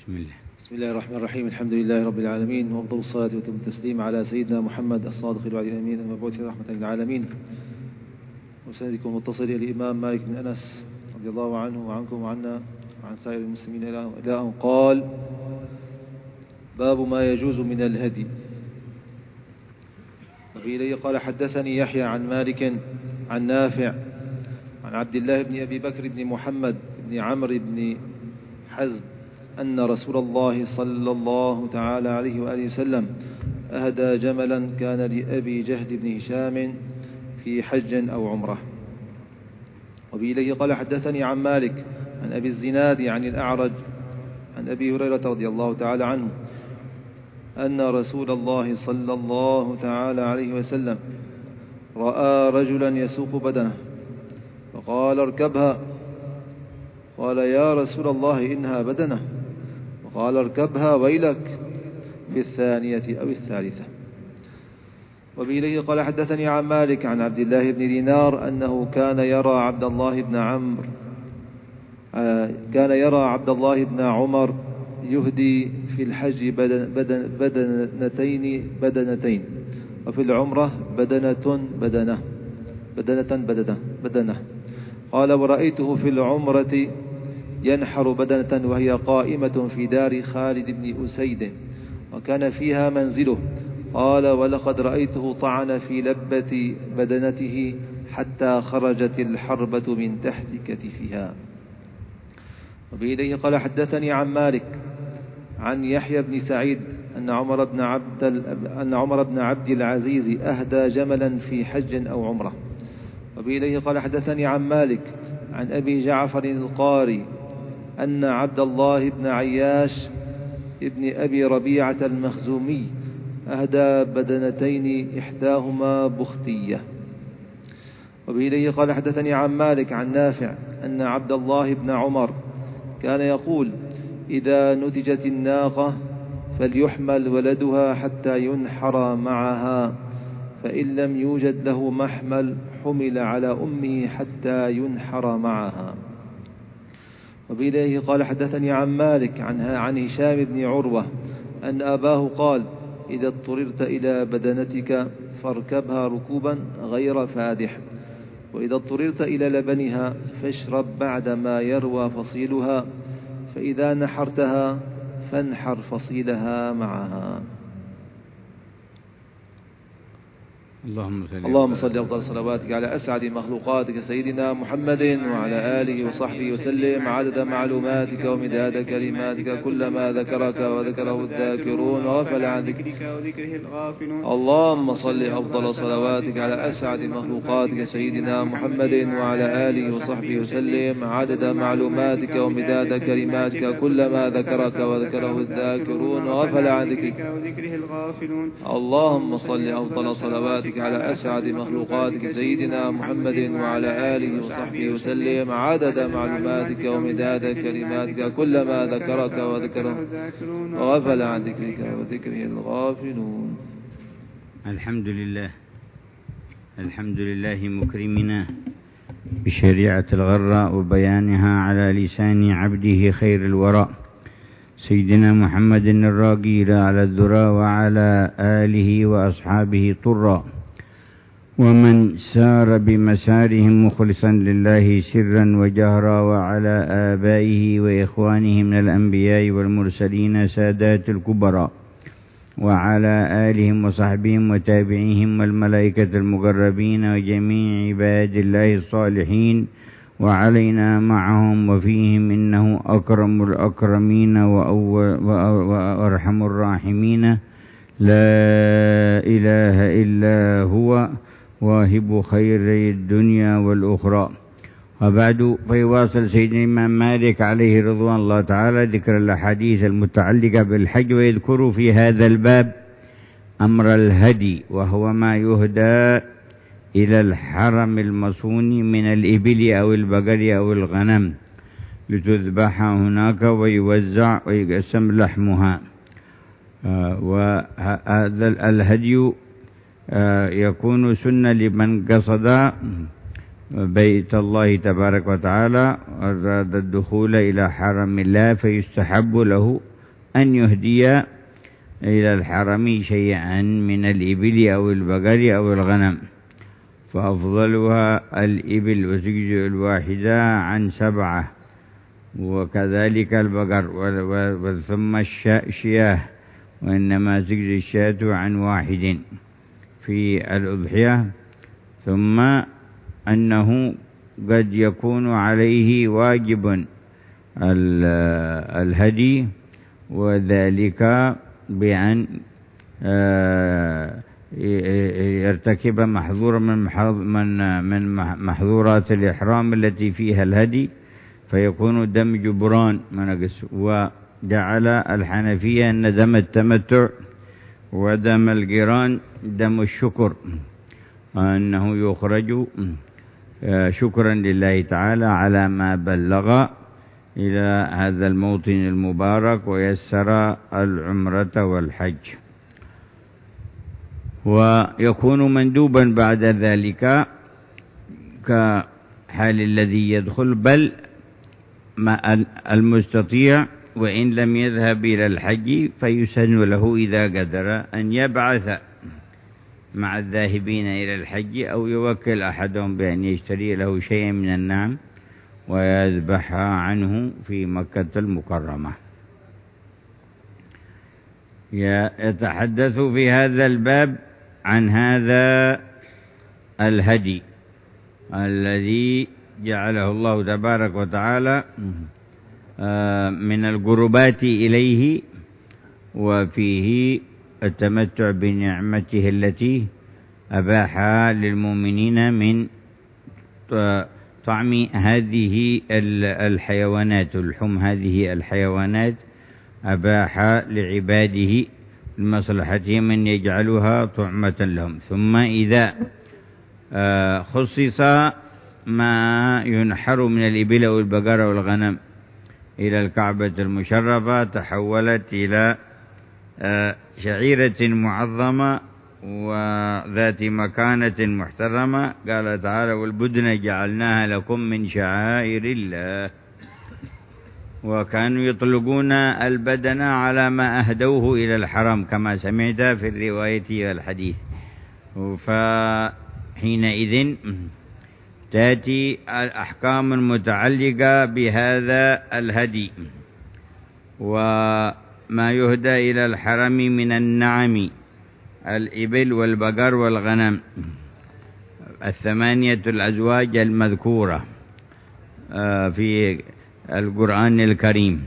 بسم الله الرحمن الرحيم. الحمد لله رب العالمين، وأفضل الصلاة وأتم التسليم على سيدنا محمد الصادق الوعد الأمين المبعوث رحمة للعالمين، وسندكم متصل إلى الإمام مالك بن أنس رضي الله عنه وعنكم وعنا وعن سائر المسلمين إلى أن قال: باب ما يجوز من الهدي. وفي إليه قال: حدثني يحيى عن مالك عن نافع عن عبد الله بن أبي بكر بن محمد بن عمرو بن حزم أن رسول الله صلى الله تعالى عليه وآله وسلم أهدى جملا كان لأبي جهل بن هشام في حج أو عمرة. وبإليه قال: حدثني عن مالك عن أبي الزناد عن الأعرج عن أبي هريرة رضي الله تعالى عنه أن رسول الله صلى الله تعالى عليه وسلم رأى رجلا يسوق بدنه فقال: اركبها. قال: يا رسول الله إنها بدنه. وقال: اركبها ويلك، في الثانية أو الثالثة. وبإليه قال: حدثني عن مالك عن عبد الله بن دينار أنه كان يرى عبد الله بن عمر يهدي في الحج بدنتين وفي العمرة بدنة. قال: ورأيته في العمرة ينحر بدنة وهي قائمة في دار خالد بن أسيد وكان فيها منزله. قال: ولقد رأيته طعن في لبة بدنته حتى خرجت الحربة من تحت كتفها. وبإليه قال: حدثني عن مالك عن يحيى بن سعيد أن عمر بن عبد العزيز أهدى جملا في حج أو عمرة. وبإليه قال: حدثني عن مالك عن أبي جعفر القاري أن عبد الله بن عياش ابن أبي ربيعة المخزومي أهدى بدنتين إحداهما بختية. وبإليه قال: حدثني عن مالك عن نافع أن عبد الله بن عمر كان يقول: إذا نتجت الناقة فليحمل ولدها حتى ينحر معها، فإن لم يوجد له محمل حمل على أمه حتى ينحر معها. وبإليه قال: حدثني عن مالك عن هشام بن عروة أن أباه قال: إذا اضطررت إلى بدنتك فاركبها ركوبا غير فادح، وإذا اضطررت إلى لبنها فاشرب بعدما يروى فصيلها، فإذا نحرتها فانحر فصيلها معها. اللهم صل أفضل صلواتك على أسعد مخلوقاتك سيدنا محمد وعلى آله وصحبه وسلم عدد معلوماتك ومداد كلماتك، كلما ذكرك وذكره الذاكرون وغفل عن ذكرك وذكره الغافلون. اللهم صل أفضل صلواتك على أسعد مخلوقاتك سيدنا محمد وعلى آله وصحبه وسلم عدد معلوماتك ومداد كلماتك، كلما ذكرك وذكره الذاكرون وغفل عن ذكرك وذكره الغافلون. اللهم صل أفضل صلواتك على أسعد مخلوقاتك سيدنا محمد وعلى آله وصحبه وسلم عدد معلوماتك ومداد كلماتك، كلما ذكرك وذكره وغفل عن ذكرك وذكره الغافلون. الحمد لله مكرمنا بشريعة الغراء وبيانها على لسان عبده خير الوراء سيدنا محمد الراقي على الذرى وعلى آله وأصحابه طرا، ومن سار بمسارهم مخلصا لله سرا وجهرا، وعلى آبائه وإخوانه من الأنبياء والمرسلين سادات الكبرى، وعلى آلهم وصحبهم وتابعيهم والملائكة المقربين وجميع عباد الله الصالحين، وعلينا معهم وفيهم، إنه أكرم الأكرمين وأرحم الراحمين، لا إله إلا هو واهب خير الدنيا والأخرى. وبعد، فيواصل سيدنا الإمام مالك عليه رضوان الله تعالى ذكر الأحاديث المتعلقة بالحج، ويذكر في هذا الباب أمر الهدي، وهو ما يهدى إلى الحرم المصون من الإبل أو البقر أو الغنم لتذبح هناك ويوزع ويقسم لحمها. وهذا الهدي يكون سنة لمن قصد بيت الله تبارك وتعالى أراد الدخول إلى حرم الله، فيستحب له أن يهدي إلى الحرم شيئا من الإبل أو البقر أو الغنم، فأفضلها الإبل وتجزئ الواحدة عن 7، وكذلك البقر، ثم الشياه، وإنما تجزي الشاة عن 1 في الأضحية. ثم أنه قد يكون عليه واجب الهدي، وذلك بأن يرتكب محظور من محظورات الإحرام التي فيها الهدي، فيكون دم جبران منقص. وجعل الحنفية أن دم التمتع ودم القران دم الشكر، أنه يخرج شكرا لله تعالى على ما بلغ إلى هذا الموطن المبارك ويسر العمرة والحج. ويكون مندوبا بعد ذلك كحال الذي يدخل، بل المستطيع وإن لم يذهب إلى الحج فيسن له إذا قدر أن يبعث مع الذاهبين إلى الحج، أو يوكل أحدهم بأن يشتري له شيئا من النعم ويذبحها عنه في مكة المكرمة. يتحدث في هذا الباب عن هذا الهدي الذي جعله الله تبارك وتعالى من القربات إليه، وفيه التمتع بنعمته التي أباحها للمؤمنين من طعم هذه الحيوانات، لحوم هذه الحيوانات أباح لعباده لمصلحتهم أن يجعلوها طعمة لهم. ثم إذا خصص ما ينحر من الإبل أو البقر والغنم إلى الكعبة المشرفة، تحولت إلى شعيرة معظمة وذات مكانة محترمة. قال تعالى: والبدن جعلناها لكم من شعائر الله. وكانوا يطلقون البدن على ما أهدوه إلى الحرم كما سمعت في الرواية والحديث. فحينئذ تأتي الأحكام المتعلقة بهذا الهدي وما يهدى إلى الحرم من النعم، الإبل والبقر والغنم، 8 الأزواج المذكورة في القرآن الكريم.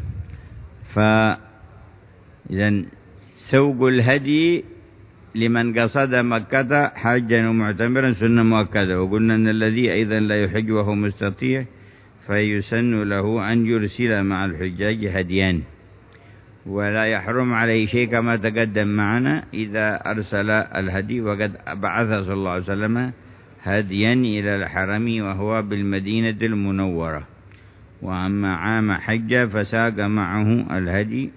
فإذن سوق الهدي لمن قصد مكة حاجا ومعتمرا سنة مؤكدة. وقلنا أن الذي أيضا لا يحج وهو مستطيع فيسن له أن يرسل مع الحجاج هديان، ولا يحرم عليه شيء كما تقدم معنا إذا أرسل الهدي. وقد بعث صلى الله عليه وسلم هديا إلى الحرم وهو بالمدينة المنورة. وأما عام حج فساق معه الهدي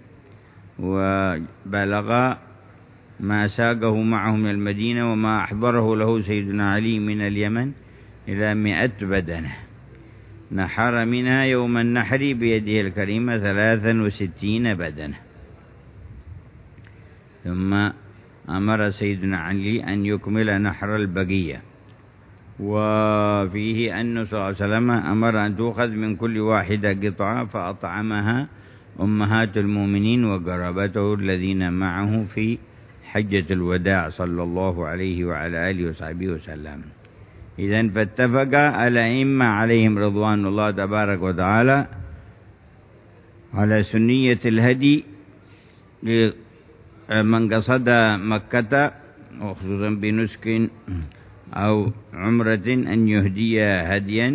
وبلغ ما ساقه معه من المدينة وما أحضره له سيدنا علي من اليمن إلى 100 بدنة، نحر منها يوم النحر بيده الكريمة 63 بدنة. ثم أمر سيدنا علي أن يكمل نحر البقية. وفيه أن صلى الله عليه وسلم أمر أن تؤخذ من كل واحدة قطعة فأطعمها أمهات المؤمنين وقرابته الذين معه في حجة الوداع صلى الله عليه وعلى آله وصحبه وسلم. إذن فاتفق الأئمة عليهم رضوان الله تبارك وتعالى على سنية الهدي لمن قصد مكة، وخصوصا بنسك أو عمرة أن يهدي هديا.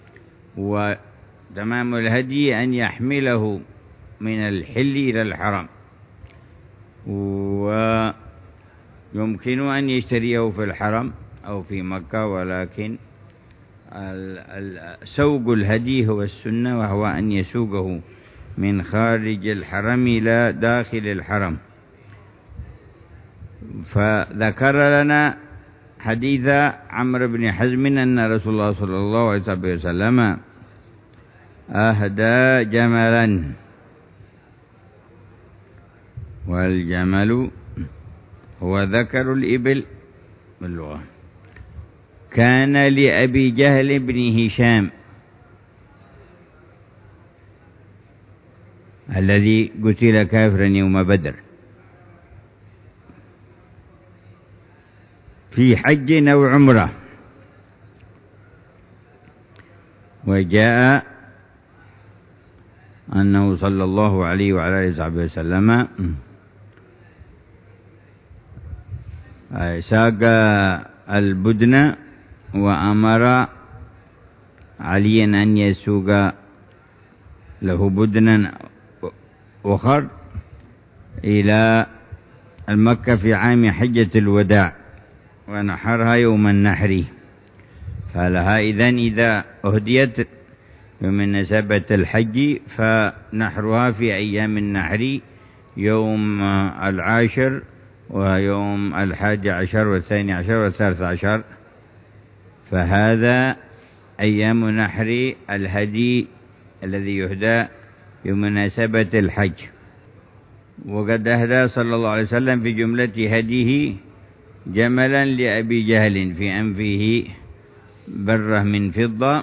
وتمام الهدي أن يحمله من الحل إلى الحرم، ويمكن أن يشتريه في الحرم أو في مكة، ولكن سوق الهدي هو السنة، وهو أن يسوقه من خارج الحرم إلى داخل الحرم. فذكر لنا حديث عمرو بن حزم أن رسول الله صلى الله عليه وسلم أهدى جملا والجمل هو ذكر الإبل باللغة. كان لأبي جهل بن هشام الذي قتل كافرا يوم بدر في حج أو عمرة، وجاء أنه صلى الله عليه وعلى آله وصحبه وسلم ساق البدن وأمر عليا أن يسوق له بدنا أخر إلى المكة في عام حجة الوداع، ونحرها يوم النحر. فلها إذا أهديت بمناسبة الحج فنحرها في أيام النحر، يوم 10 ويوم 11 والثاني عشر والثالث عشر، فهذا أيام نحر الهدي الذي يهدى بمناسبة الحج. وقد أهدى صلى الله عليه وسلم في جملة هديه جملا لأبي جهل في أنفه برة من فضة،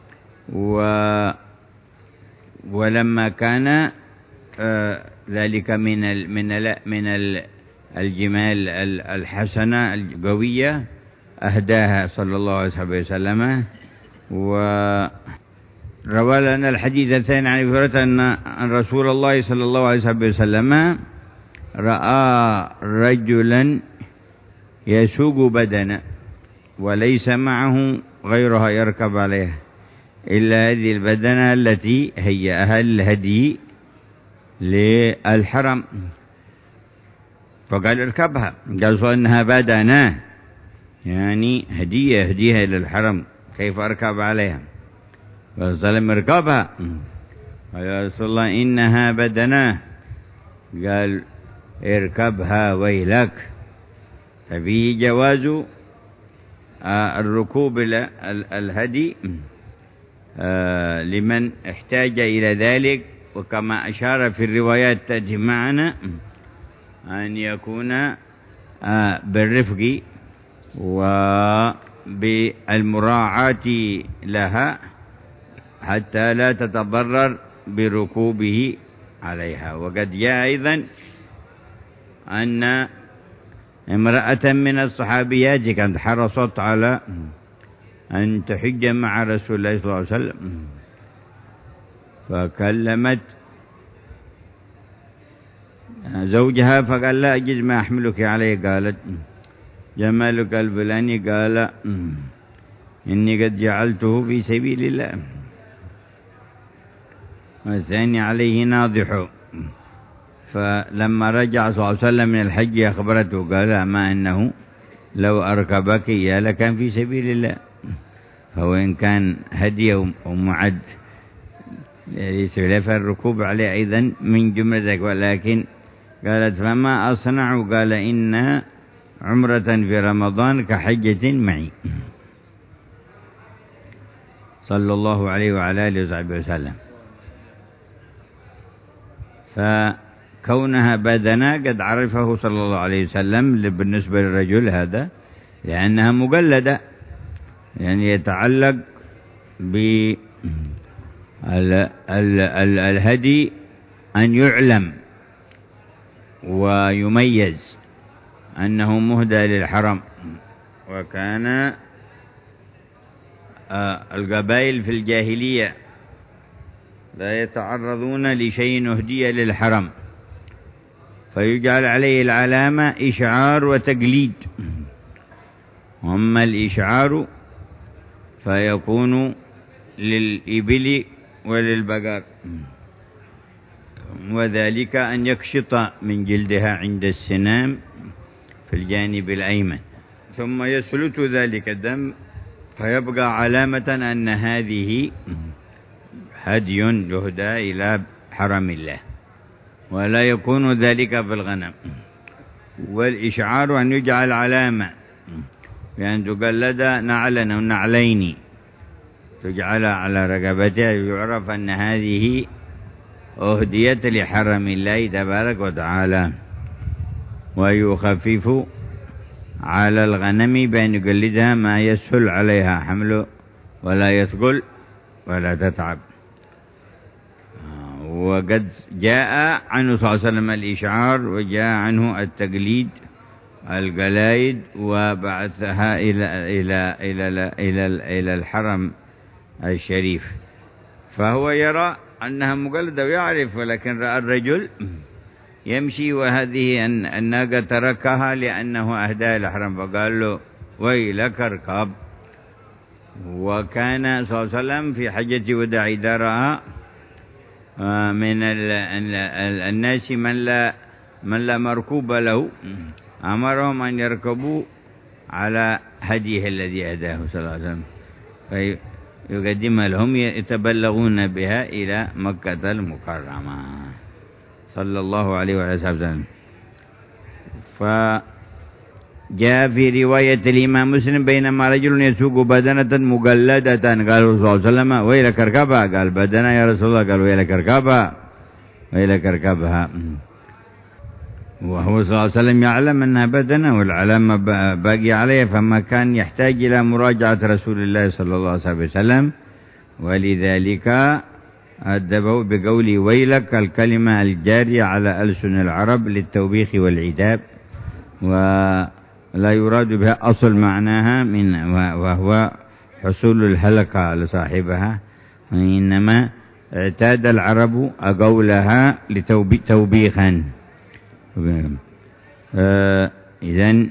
ولما كان ذلك من الجمال الحسنة القوية أهداها صلى الله عليه وسلم. وروى لنا الحديث الثاني عن أبي هريرة أن رسول الله صلى الله عليه وسلم رأى رجلا يسوق بدنا وليس معه غيرها يركب عليها إلا هذه البدنة التي هيأها الهدي للحرم، فقال اركبها، قال إنها بدنة يعني هدية إلى الحرم، كيف أركب عليها؟ قال صلى الله عليه وسلم اركبها. قال يا رسول الله إنها بدنة، قال اركبها ويلك. ففيه جواز الركوب الهدي لمن احتاج إلى ذلك، وكما أشار في الروايات تأتي معنا أن يكون بالرفق وبالمراعاة لها حتى لا تتضرر بركوبه عليها. وقد جاء أيضا أن امرأة من الصحابيات كانت حرصت على أن تحج مع رسول الله صلى الله عليه وسلم، فكلمت زوجها فقال لا أجد ما أحملك عليه، قالت جمالك الفلاني، قال إني قد جعلته في سبيل الله، والثاني عليه ناضح. فلما رجع صلى الله عليه وسلم من الحج أخبرته قال أما أنه لو أركبك يا لكان في سبيل الله، فهو إن كان هدي ومعد فالركوب عليه أيضا من جملتك. ولكن قالت فما أصنع؟ قال إن عمرة في رمضان كحجة معي صلى الله عليه وعلى آله وصحبه وسلم. فكونها بدنة قد عرفه صلى الله عليه وسلم بالنسبة للرجل هذا، لأنها مقلدة، يعني يتعلق بالهدي أن يعلم ويميز أنه مهدى للحرم. وكان القبائل في الجاهلية لا يتعرضون لشيء هدية للحرم، فيجعل عليه العلامة إشعار وتقليد. أما الإشعار فيكون للإبل وللبقر، وذلك أن يكشط من جلدها عند السنام في الجانب الأيمن، ثم يسلت ذلك الدم فيبقى علامة أن هذه هدي يهدى إلى حرم الله، ولا يكون ذلك في الغنم. والإشعار أن يجعل علامة بأن تقلد نعلا أو نعلين تجعل على رقبتها، يعرف أن هذه أهديت لحرم الله تبارك وتعالى. ويخفف على الغنم بأن يقلدها ما يسهل عليها حمله ولا يثقل ولا تتعب. وقد جاء عنه صلى الله عليه وسلم الإشعار، وجاء عنه التقليد القلايد، وبعثها إلى الحرم الشريف، فهو يرى أنها مقلدة ويعرف، ولكن رأى الرجل يمشي وهذه الناقة تركها لأنه أهدى الحرم، فقال له ويلك اركب. وكان صلى الله عليه وسلم في حجة وداع إذا رأى من الناس من لا مركوب له أمرهم أن يركبوا على هديه الذي أهداه صلى الله عليه وسلم، فيقدمها لهم يتبلغون بها إلى مكة المكرمة صلى الله عليه وسلم. فجاء في رواية الإمام مسلم بينما رجل يسوق بدنة مقلدة قال صلى الله عليه وسلم ويلك اركبها، قال بدنة يا رسول الله، قال ويلك اركبها ويلك اركبها. وهو صلى الله عليه وسلم يعلم أنها بدنة والعلامة باقي عليها، فما كان يحتاج إلى مراجعة رسول الله صلى الله عليه وسلم، ولذلك أدبه بقول ويلك، الكلمة الجارية على ألسن العرب للتوبيخ والعتاب، ولا يراد بها أصل معناها وهو حصول الهلكة لصاحبها، وإنما اعتاد العرب قولها توبيخا. إذن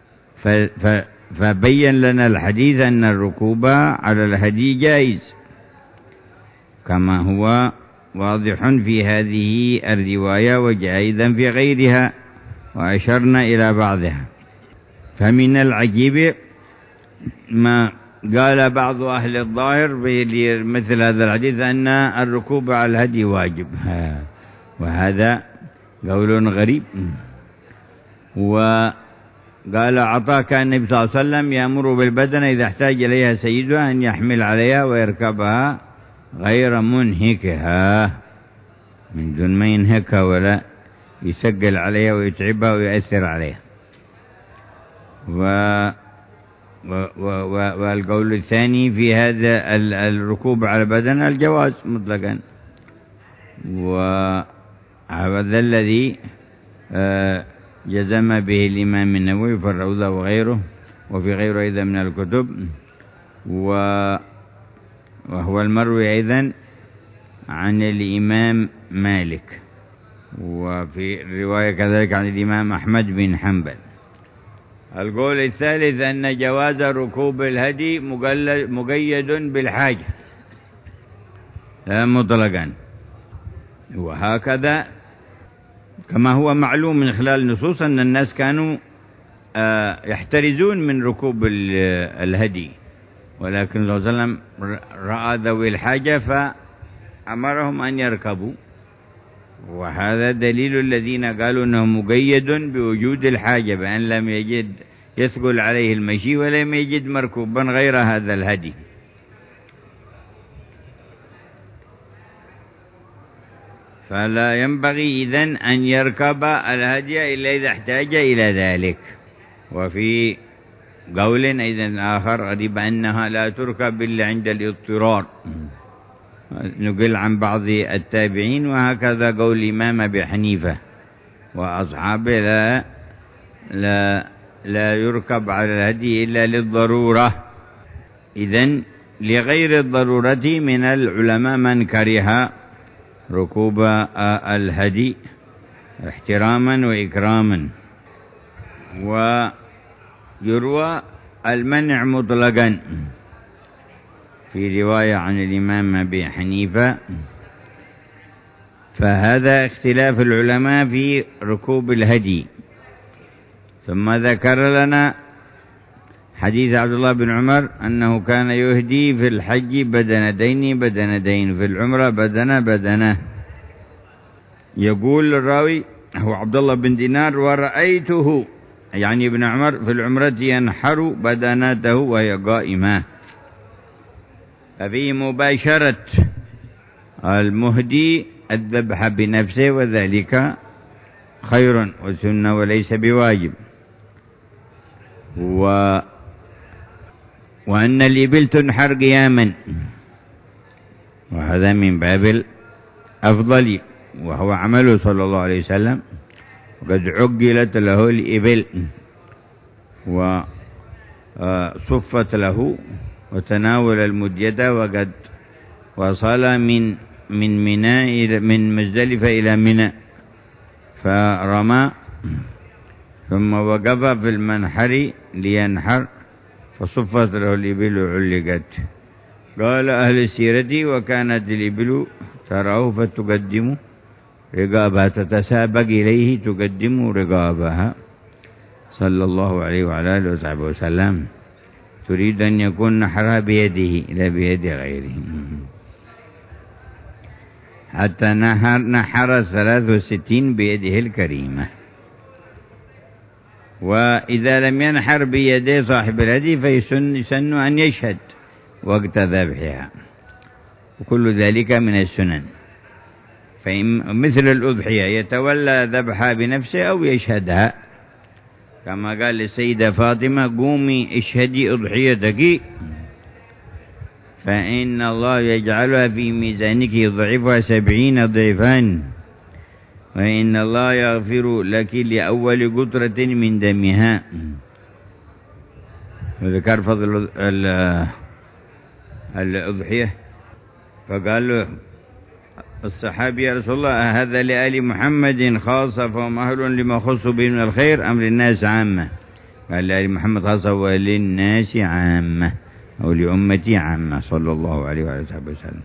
فبين لنا الحديث أن الركوب على الهدي جائز كما هو واضح في هذه الرواية، وجائزا في غيرها، وأشرنا إلى بعضها. فمن العجيب ما قال بعض أهل الظاهر مثل هذا الحديث أن الركوب على الهدي واجب، وهذا قول غريب. وقال عطاء كان النبي صلى الله عليه وسلم يأمر بالبدنة إذا احتاج إليها سيدها أن يحمل عليها ويركبها غير منهكها، من دون ما ينهكها ولا يسجل عليها ويتعبها ويؤثر عليها. والقول الثاني في هذا الركوب على البدنة الجواز مطلقا، وهذا الذي جزم به الإمام النووي في الروضة وغيره، وفي غيره أيضا من الكتب، وهو المروي أيضا عن الإمام مالك، وفي الرواية كذلك عن الإمام أحمد بن حنبل. القول الثالث أن جواز ركوب الهدي مقيد بالحاجة لا مطلقا، وهكذا كما هو معلوم من خلال النصوص أن الناس كانوا يحترزون من ركوب الهدي، ولكن صلى الله عليه وسلم رأى ذوي الحاجة فأمرهم أن يركبوا، وهذا دليل الذين قالوا أنه مقيد بوجود الحاجة، بأن لم يجد يثقل عليه المشي ولم يجد مركوبا غير هذا الهدي. فلا ينبغي إذن أن يركب الهدي إلا إذا احتاج إلى ذلك. وفي قول أيضا آخر غريب أنها لا تركب إلا عند الاضطرار، نقل عن بعض التابعين، وهكذا قول الإمام أبي حنيفة وأصحابه لا يركب على الهدي إلا للضرورة. إذن لغير الضرورة من العلماء من كره ركوب الهدي احتراما وإكراما. ويروى المنع مطلقا في رواية عن الإمام أبي حنيفة، فهذا اختلاف العلماء في ركوب الهدي. ثم ذكر لنا حديث عبد الله بن عمر أنه كان يهدي في الحج بدنتين، في العمرة بدنة. يقول الراوي هو عبد الله بن دينار ورأيته يعني ابن عمر في العمرة ينحر بدنته وهي قائمة، ففي مباشرة المهدي الذبح بنفسه، وذلك خير وسنة وليس بواجب. وأن الإبل تنحر قياما، وهذا من باب الأفضل، وهو عمله صلى الله عليه وسلم، وقد عقلت له الإبل وصفت له وتناول المدية، وقد وصل من مزدلفة إلى منى فرمى، ثم وقف في المنحر لينحر فصفت له الإبل وعلقت. قال أهل السيرة: وكانت الإبل تراه فتقدم رقابها، تتسابق إليه تقدم رقابها صلى الله عليه وعلى آله وصحبه وسلم، تريد أن يكون نحرها بيده لا بيد غيره، حتى نحر 63 بيده الكريمة. وإذا لم ينحر بيدي صاحب الهدي فيسن أن يشهد وقت ذبحها، وكل ذلك من السنن. مثل الأضحية يتولى ذبحها بنفسه أو يشهدها، كما قال للسيدة فاطمة: قومي اشهدي أضحيتك فإن الله يجعلها في ميزانك يضعفها 70 ضعفا، وإن الله يغفر لك لأول قطرة من دمها. وذكر فضل الأضحية، فقال له الصحابي: يا رسول الله، هذا لآل محمد خاصة فهم أهل لما خصوا به من الخير أم للناس عامة؟ قال: لآل محمد خاصة وللناس عامة، أو لأمتي عامة، صلى الله عليه وعلى آله وسلم.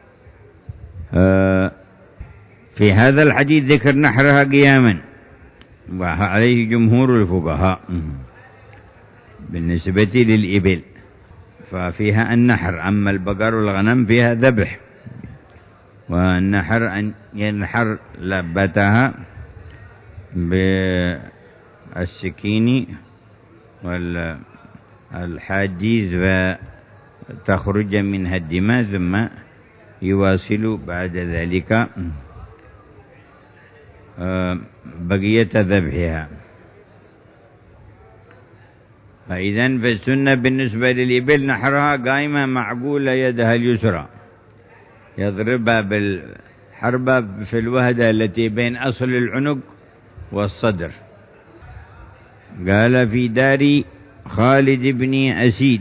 في هذا الحديث ذكر نحرها قياما، وعليه جمهور الفقهاء بالنسبة للإبل، ففيها النحر. أما البقر والغنم فيها ذبح، والنحر أن ينحر لبتها بالسكين والحاجيز فتخرج منها الدماء، ثم يواصل بعد ذلك بقية ذبحها. فإذن فالسنة بالنسبة للإبل نحرها قائمة معقولة يدها اليسرى، يضربها بالحربة في الوهدة التي بين أصل العنق والصدر. قال: في دار خالد بن أسيد،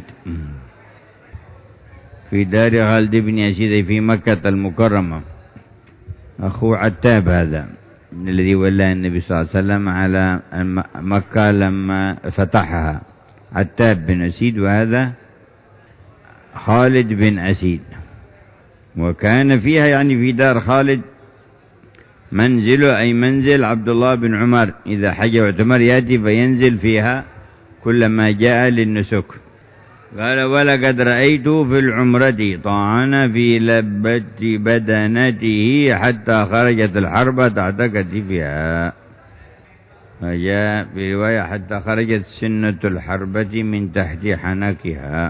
في دار خالد بن أسيد في مكة المكرمة، أخو عتاب هذا الذي ولى النبي صلى الله عليه وسلم على مكة لما فتحها، عتاب بن أسيد، وهذا خالد بن أسيد. وكان فيها يعني في دار خالد منزله، أي منزل عبد الله بن عمر، إذا حج واعتمر يأتي فينزل فيها كلما جاء للنسك. قال: ولقد رأيته في العمرة طعن في لبة بدنته حتى خرجت الحربة تحت كتفها. فجاء في رواية: حتى خرجت سنة الحربة من تحت حنكها.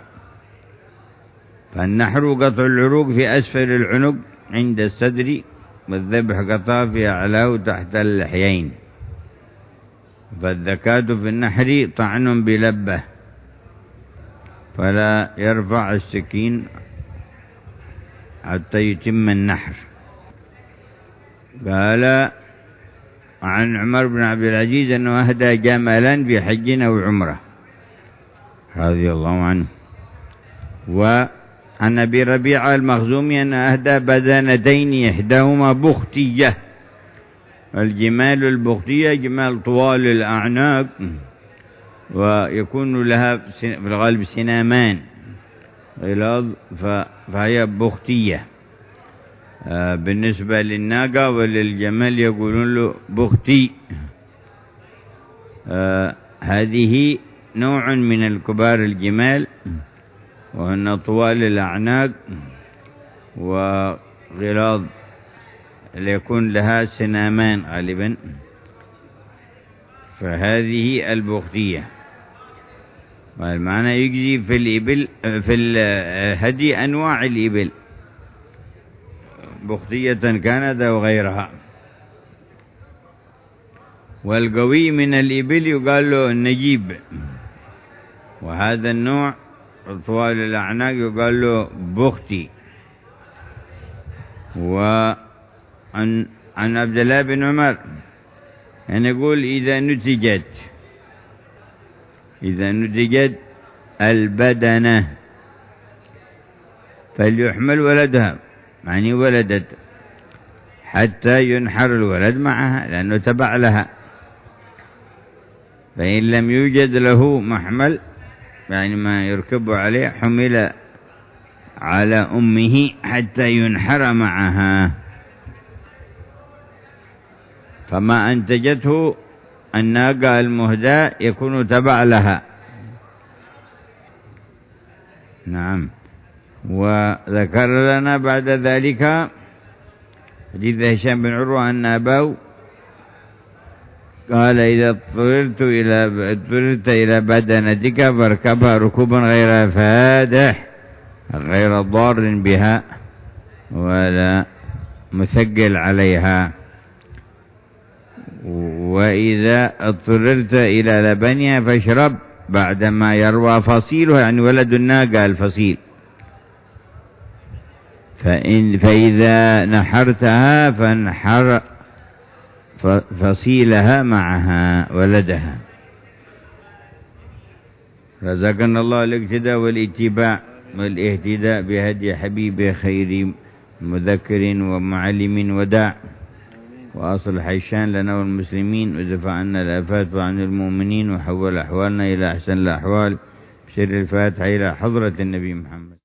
فالنحر قطع العروق في أسفل العنق عند الصدر، والذبح قطع في أعلاه تحت اللحيين. فالذكاة في النحر طعن بلبة، فلا يرفع السكين حتى يتم النحر. قال عن عمر بن عبد العزيز أنه أهدى جملا في حج أو عمرة رضي الله عنه. وعن أبي ربيعة المخزومي أن أهدى بدنتين إحداهما بختية. الجمال البختية جمال طوال الأعناق، ويكون لها في الغالب سنامان غلاظ، فهي بختية. بالنسبة للناقة وللجمل يقولون له بختي. هذه نوع من الكبار الجمال، وهن طوال الأعناق وغلاظ، ليكون لها سنامان غالبا، فهذه البختية. والمعنى يجزي في الإبل في الهدي أنواع الإبل، بختية كانت أو غيرها. والقوي من الإبل يقال له النجيب، وهذا النوع طوال الأعناق يقال له بختي. وعن عبد الله بن عمر أن يقول إذا نتجت البدنة فليحمل ولدها، يعني ولدت، حتى ينحر الولد معها لأنه تبع لها. فإن لم يوجد له محمل، يعني ما يركب عليه، حمل على أمه حتى ينحر معها. فما أنتجته الناقة المهداة يكون تبع لها. نعم. وذكر لنا بعد ذلك حديث هشام بن عروة أن أباه قال إذا اضطررت إلى بدنتك فاركبها ركوبا غير فادح، غير ضار بها ولا مثقل عليها. وإذا اضطررت إلى لبنها فاشرب بعدما يروى فصيلها، يعني ولد الناقة الفصيل. فإذا نحرتها فانحر فصيلها معها ولدها. رزقنا الله الاقتداء والاتباع والاهتداء بهدي حبيب خير مذكر ومعلم وداع، وأصلح الشان لنا والمسلمين، ودفع عنا الآفات وعن المؤمنين، وحول أحوالنا إلى أحسن الأحوال، بسر الفاتحة إلى حضرة النبي محمد.